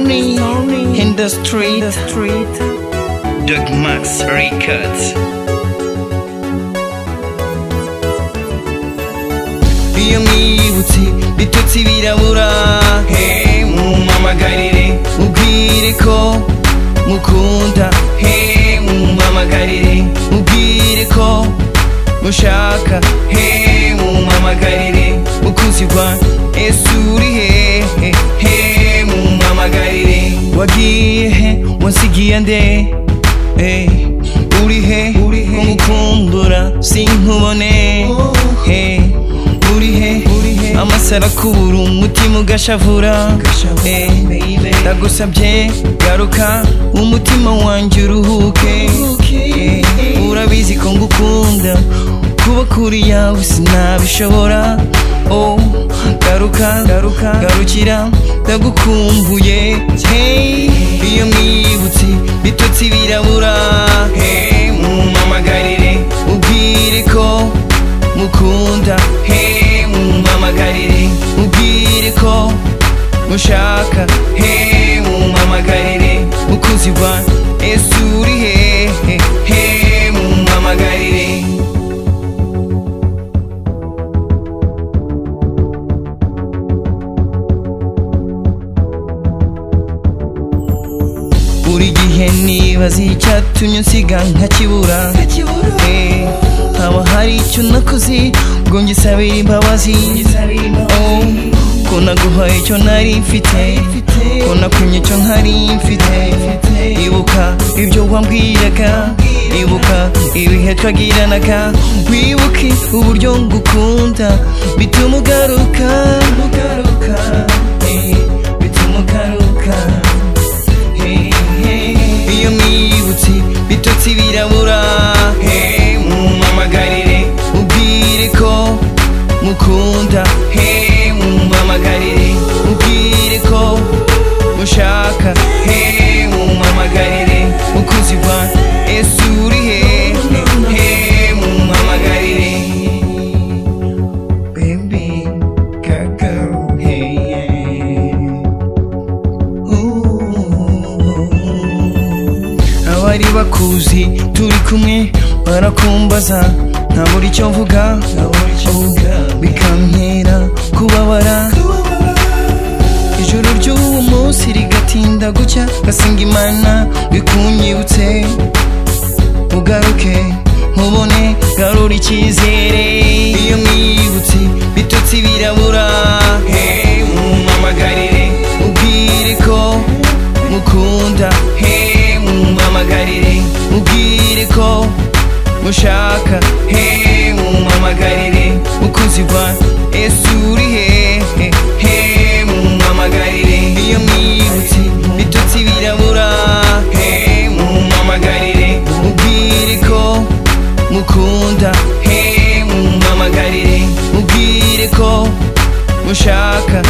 Stony in the street. Doug Max Records. Iyo mwibutse bitotsi birabura, hey mumpamagarire mubwire ko mukunda, hey mumpamagarire mubwire ko mushaka, hey mumpamagarire mukunzi wa Yesu uri he, hey mumpamagarire wagiye he wansigiye nde, hey uri he umukumbura sinkubone, hey uri he amasara kubura umutima ugashavura, ndagusabye garuka umutima wanjye uruhuke, urabizi ko ngukunda kuba kuri yawe sinabishobora, oh garukira ndagukumbuye, hey iyo mwibutse bitotsi birabura, hey mumpamagarire mubwire ko mukunda, hey mumpamagarire mubwire ko mushaka, hey mumpamagarire mukunzi wa Yesu uri he, hey mumpamagarire. Buri gihe nibaza icyatumye unsiga nkakibura, haba hari icyo nakoze ngo ngisabire imbabazi, oh ko naguhaye icyo nari mfite, ko nakunye icyo ntari mfite, ibuka ibyo wambwiraga, ibuka ibihe twagiranaga, wibuke uburyo ngukunda bituma ugaruka, bituma ugaruka, iyo mwibutse bitotsi birabura, hey mumpamagarire mubwire ko mukunda, hey mumpamagarire mubwire ko mushaka, hey mumpamagarire mukunzi wa Yesu uri he, hey mumpamagarire baby girl, hey abari bakuzi turi kumwe barakumbaza ntabura icyo mvuga, bikantera kubabara, ijoro ry'uwo munsi rigatinda gucya, gasenga Imana bikunyibutse ugaruke nkubone garura icyizere, iyo mwibutse bitotsi birabura, hey mumpamagarire mubwire ko mukunda, hey mumpamagarire mubwire ko mushaka, hey mumpamagarire mukunzi wa Yesu uri he, hey mumpamagarire iyo mwibutse bitotsi birabura, hey mumpamagarire mubwire ko mukunda, hey mumpamagarire mubwire ko mushaka,